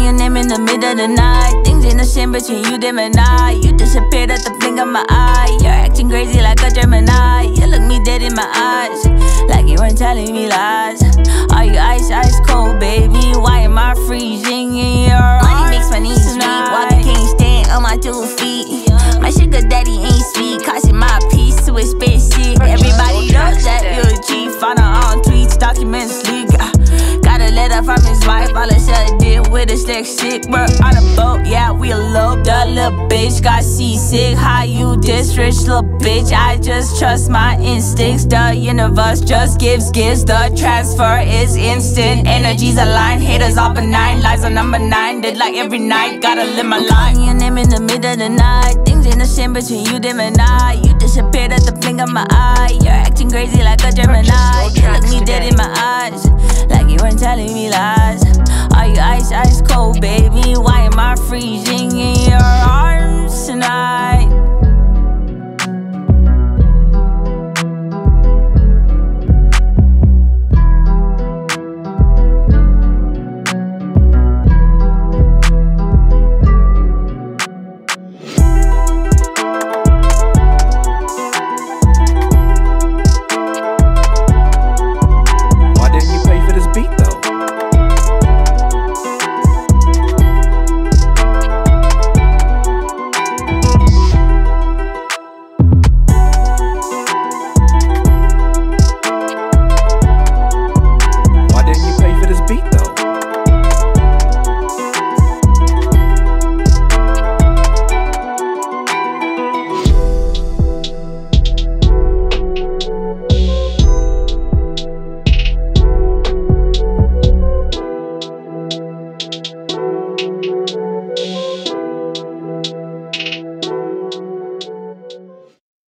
Calling your name in the middle of the night. Things in the same between you, them and I. You disappeared at the blink of my eye. You're acting crazy like a Gemini. You look me dead in my eyes, like you weren't telling me lies. Are you ice cold, baby? Why am I freezing in your arms? Money makes my knees weak. Walking can't stand on my 2 feet. My sugar daddy ain't sweet, costing my piece to expensive. Everybody knows that you're a cheat. Found her on tweets, documents leak. Got a letter from his wife, all I said did with his dyslexic. We're on a boat, yeah, we eloped. The little bitch got seasick. How you this rich little bitch? I just trust my instincts. The universe just gives gifts. The transfer is instant. Energies align, haters all benign. Lives on number 9, did like every night. Gotta live my life. Calling your name in the middle of the night. Things in the same between you, them and I. You disappeared at the blink of my eye. You're acting crazy like a Gemini. You look me dead in my eyes, like you weren't telling me lies. Are you ice cold, baby? Why am I freezing in your